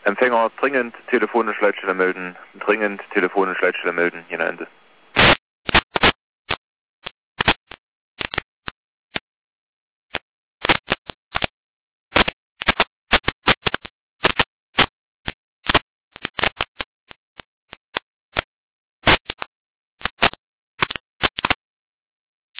Empfänger dringend telefonisch Leitstelle melden, dringend telefonisch Leitstelle melden, hier Ende.